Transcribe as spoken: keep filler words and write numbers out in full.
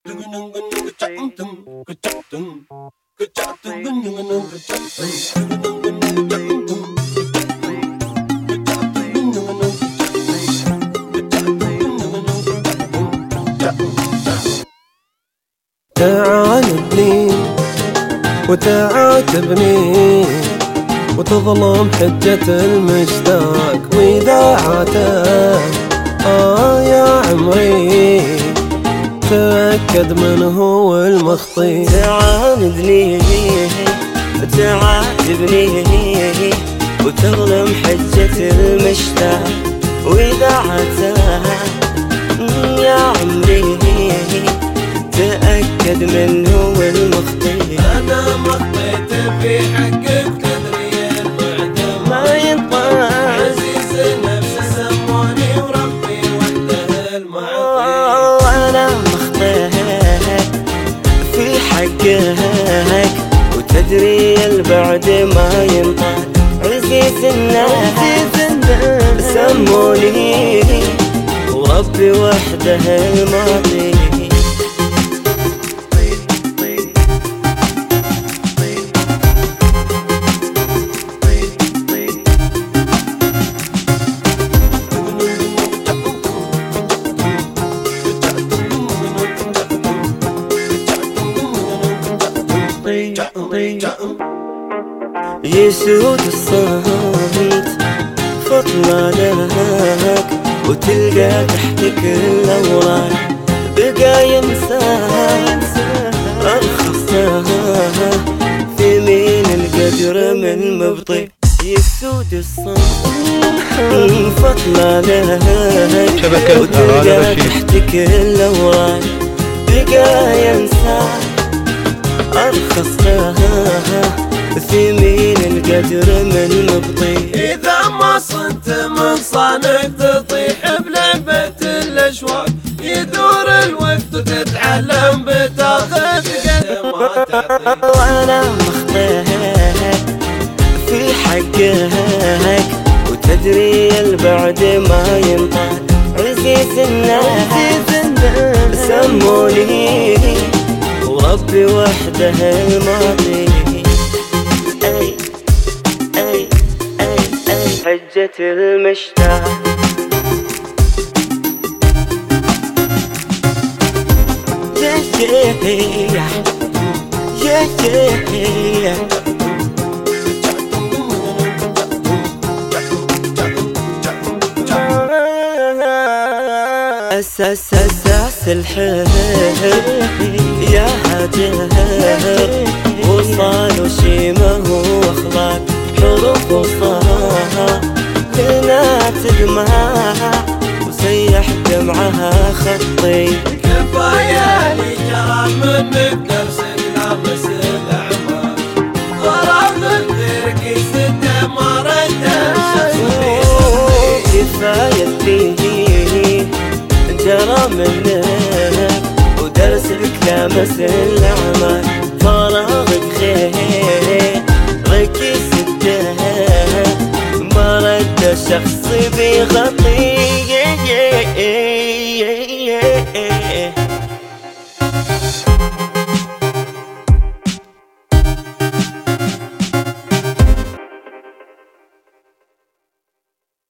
تعاندني وتعاتبني وتظلم حجة المشتاق وإذاعته. آه يا عمري تأكد من هو المخطي. تعاندني وتعاتبني وتظلم حجة المشتاق وإذاعته. يا عمري تأكد من هو المخطي. أنا مخطيت في حقك تدري المعدم ما ينطق. عزيز النفس سموني وربي وحده المعطي. أنا مخطيت في حقك وتدري البعد ما ينطق. عزيز النفس سموني وربي وحده المعطي. يسود الصمت فطلع لك وتلقى تحتك الأوراق بقى ينساك. أرخصها في مين القدر من مبطي. يسود الصمت فطلع لك وتلقى تحتك الأوراق بقى ينساك. أرخصها في مين القدر من مبطي. إذا ما صنت من صانك تطيح بلعبة الأشواق. يدور الوقت وتتعلم بتاخذ قد ما تعطي. وأنا مخطيت في حقك وتدري البعد ما ينطق. عزيز الناس سموني وربي وحده المعطي. أي أي أي أي حجة المشتاق. يا يا يا يا أساس أساس الحب يا هاجر وصال وشيمة وأخلاق حروف وصاها كلنا تجمعها وسيح دمعها خطي. كفاية لي جرى منك نفسك لامس الأعمار. ضرب غيرك سد ما رده شخصي. كفاية لي جرى منك ودرسك لامس الأعمار. فراغك خير ركي سده ما رده شخصي بيغطي.